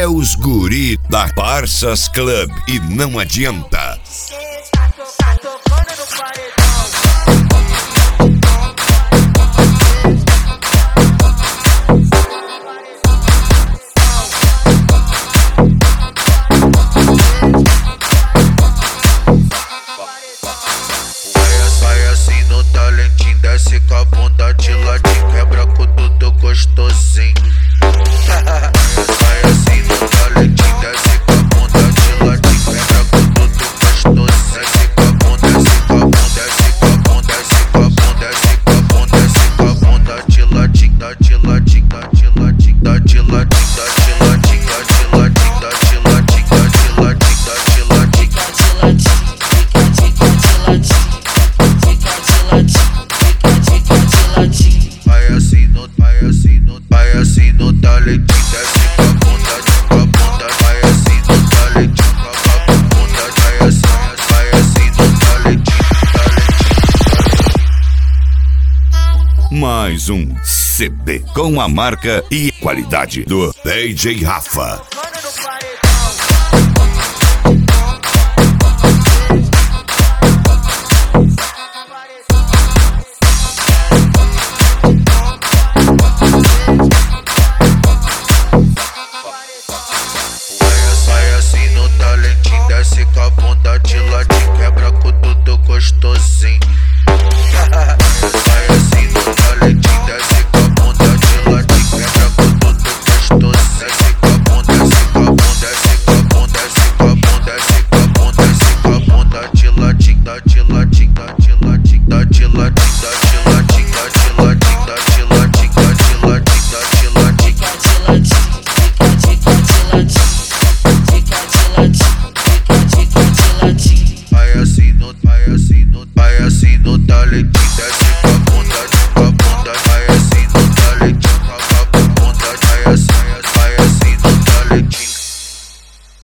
os guri da Parsas Club e não adianta. Tá tocando no paredão. Vai assim no talentinho, desce com a bunda de ladinho, quebra com tudo gostosinho. Vai assim no talentinho, desce com a bunda de ladinho, quebra com tudo gostosinho. Desce com a bunda, desce com a bunda, desce com a bunda, desce com a bunda, desce com a bunda, desce com a bunda de ladinho, dá de ladinho, dá de ladinho, dá de ladinho, dá de ladinho, dá de ladinho, dá de ladinho, dá de ladinho, dá de ladinho, dá de ladinho. Vai assim no talentinho, desce com a bunda, vai assim no talentinho, com a bunda, vai assim no talentinho. Mais um CD com a marca e qualidade do DJ Rafa. Vai assim no talentinho, desce com a bunda de ladinho, quebra com tudo gostosinho. Vai assim no talentinho, desce com a bunda de ladinho, quebra com tudo gostosinho. Desce com a bunda, desce com a bunda, desce com a bunda, desce com a bunda, desce com a bunda, desce com a bunda de ladinho, dá de ladinho, dá de ladinho, dá de ladinho, dá de ladinho, dá de ladinho, dá de ladinho, dá de ladinho, dá de ladinho, dá de ladinho. Vai assim no talentinho.